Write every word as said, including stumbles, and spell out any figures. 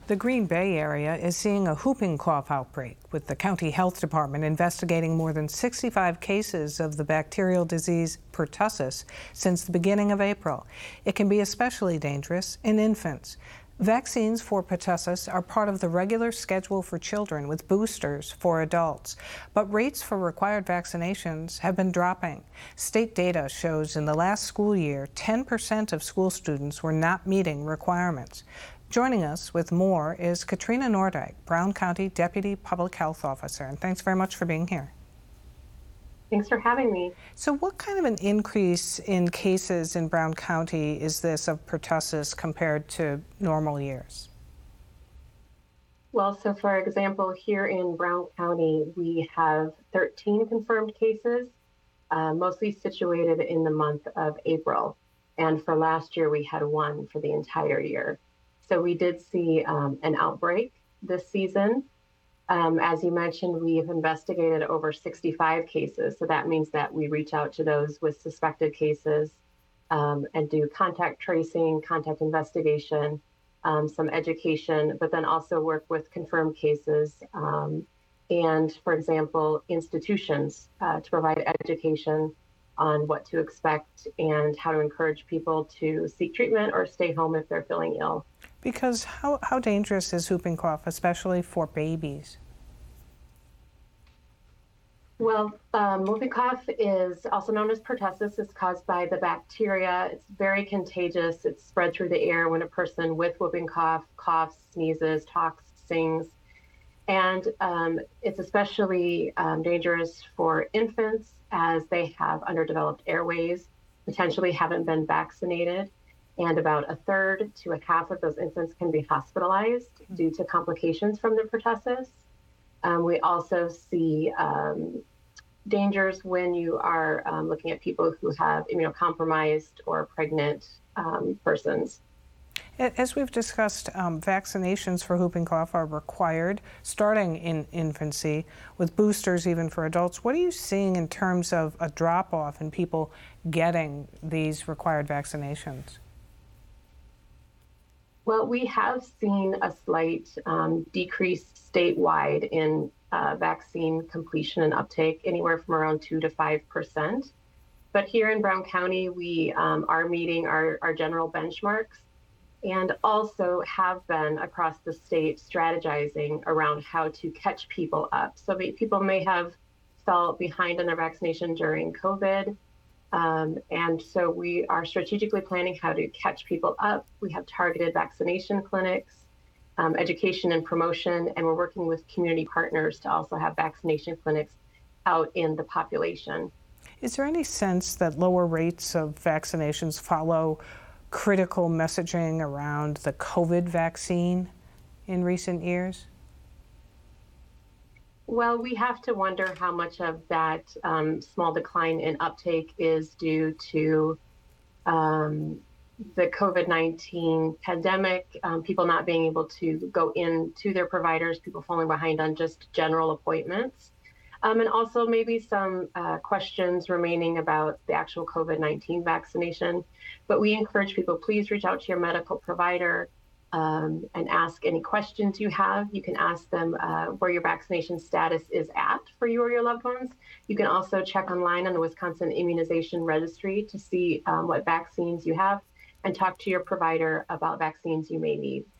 The Green Bay area is seeing a whooping cough outbreak, with the county health department investigating more than sixty-five cases of the bacterial disease pertussis since the beginning of April. It can be especially dangerous in infants. Vaccines for pertussis are part of the regular schedule for children, with boosters for adults. But rates for required vaccinations have been dropping. State data shows in the last school year, ten percent of school students were not meeting requirements. Joining us with more is Katrina Nordyke, Brown County Deputy Public Health Officer, and thanks very much for being here. Thanks for having me. So what kind of an increase in cases in Brown County is this of pertussis compared to normal years? Well, so for example, here in Brown County, we have thirteen confirmed cases, uh, mostly situated in the month of April. And for last year, we had one for the entire year. So we did see um, an outbreak this season. Um, as you mentioned, we've investigated over sixty-five cases. So that means that we reach out to those with suspected cases um, and do contact tracing, contact investigation, um, some education, but then also work with confirmed cases. Um, and for example, institutions uh, to provide education on what to expect and how to encourage people to seek treatment or stay home if they're feeling ill. Because how, how dangerous is whooping cough, especially for babies? Well, um, whooping cough is also known as pertussis. It's caused by the bacteria. It's very contagious. It's spread through the air when a person with whooping cough coughs, sneezes, talks, sings. And um, it's especially um, dangerous for infants as they have underdeveloped airways, potentially haven't been vaccinated. And about a third to a half of those infants can be hospitalized due to complications from the pertussis. Um, we also see um, dangers when you are um, looking at people who have immunocompromised or pregnant um, persons. As we've discussed, um, vaccinations for whooping cough are required starting in infancy, with boosters even for adults. What are you seeing in terms of a drop-off in people getting these required vaccinations? Well, we have seen a slight um, decrease statewide in uh, vaccine completion and uptake, anywhere from around two to five percent. But here in Brown County, we um, are meeting our, our general benchmarks, and also have been across the state strategizing around how to catch people up. So people may have felt behind on their vaccination during COVID. Um, and so we are strategically planning how to catch people up. We have targeted vaccination clinics, um, education and promotion, and we're working with community partners to also have vaccination clinics out in the population. Is there any sense that lower rates of vaccinations follow critical messaging around the COVID vaccine in recent years? Well, we have to wonder how much of that um, small decline in uptake is due to um, the COVID nineteen pandemic, um, people not being able to go in to their providers, people falling behind on just general appointments, um, and also maybe some uh, questions remaining about the actual COVID nineteen vaccination. But we encourage people, please reach out to your medical provider um, and ask any questions you have. You can ask them uh, where your vaccination status is at for you or your loved ones. You can also check online on the Wisconsin Immunization Registry to see um, what vaccines you have, and talk to your provider about vaccines you may need.